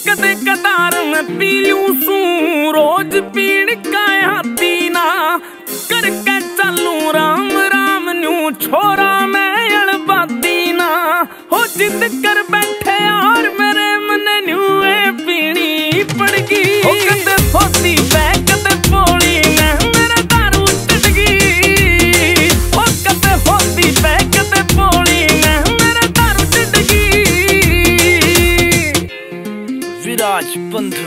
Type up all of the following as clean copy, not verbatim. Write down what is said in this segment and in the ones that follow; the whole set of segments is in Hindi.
कदे कदार में पी लूं सू रोज पीड़ का हाथी ना करके चलू राम राम न्यू छोरा मैं अड़बादी ना हो जिद कर बैठे यार मेरे मन न्यू पीनी पड़गी कदे होती पै कदे पोली मैं मेरा दारू चढ़गी हो कदे होती पै कदे पोली मैं मेरा दारू चढ़गी। विराज बंधु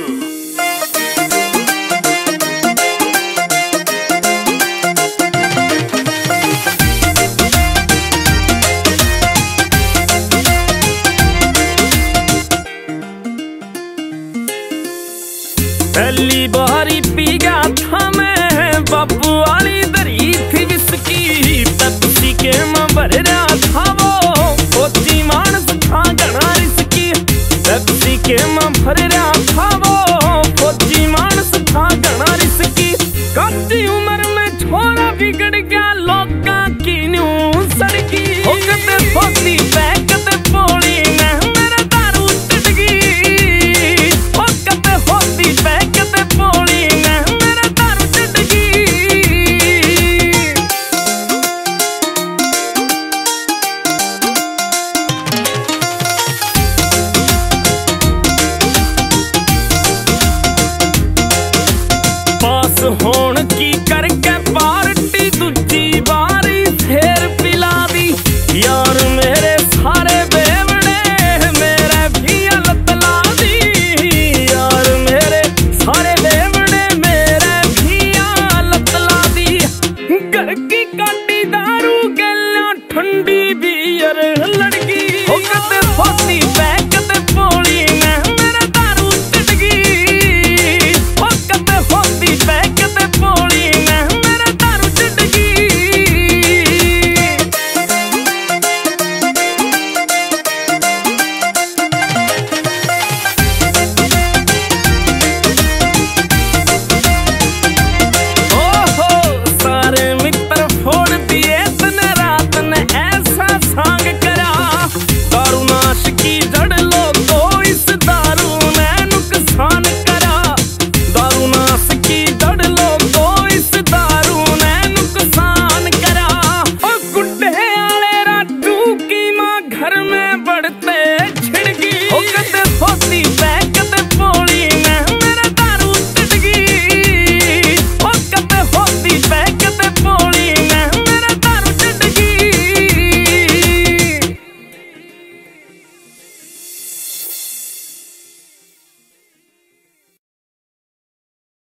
पहली बारी पी गया था मैं बापू वाली दरी थी विस्की पेप्सी के मैं भर रहा था वो फौजी मानस था घना रिस्की पेप्सी के मैं भर रहा था वो फौजी मानस था घना रिस्की कच्ची उम्र में छोरा बिगड़ गया लोका की न्यू सड़की हो कदे फौजी पै कदे पोली मैं मेरा दारू चढ़गी हो कदे होती पै कदे पोली मैं मेरा दारू चढ़गी। पास होण की करके पार्टी दूजी बारी फिर पिला दी यार मेरे सारे बेवड़े मेरे भी हालत ला दी यार मेरे सारे बेवड़े मेरे भी हालत ला दी घर की काटी दारू गलियां ठंडी बियर लड़की हो कदे होती पै कदे पोली मैं मेरा दारू चढ़गी हो कदे होती पै कदे पोली मैं मेरा दारू चढ़गी। ओहो सारे मित्र फोड़ दिए तने रात ने ऐसा सांग करा दारू नाश की जड़ लोगो इस दारू ने नुकसान करा दारू नाश की जड़ लोगो इस दारू ने नुकसान करा और गुड्डे आले राजू की माँ घर में बढ़ते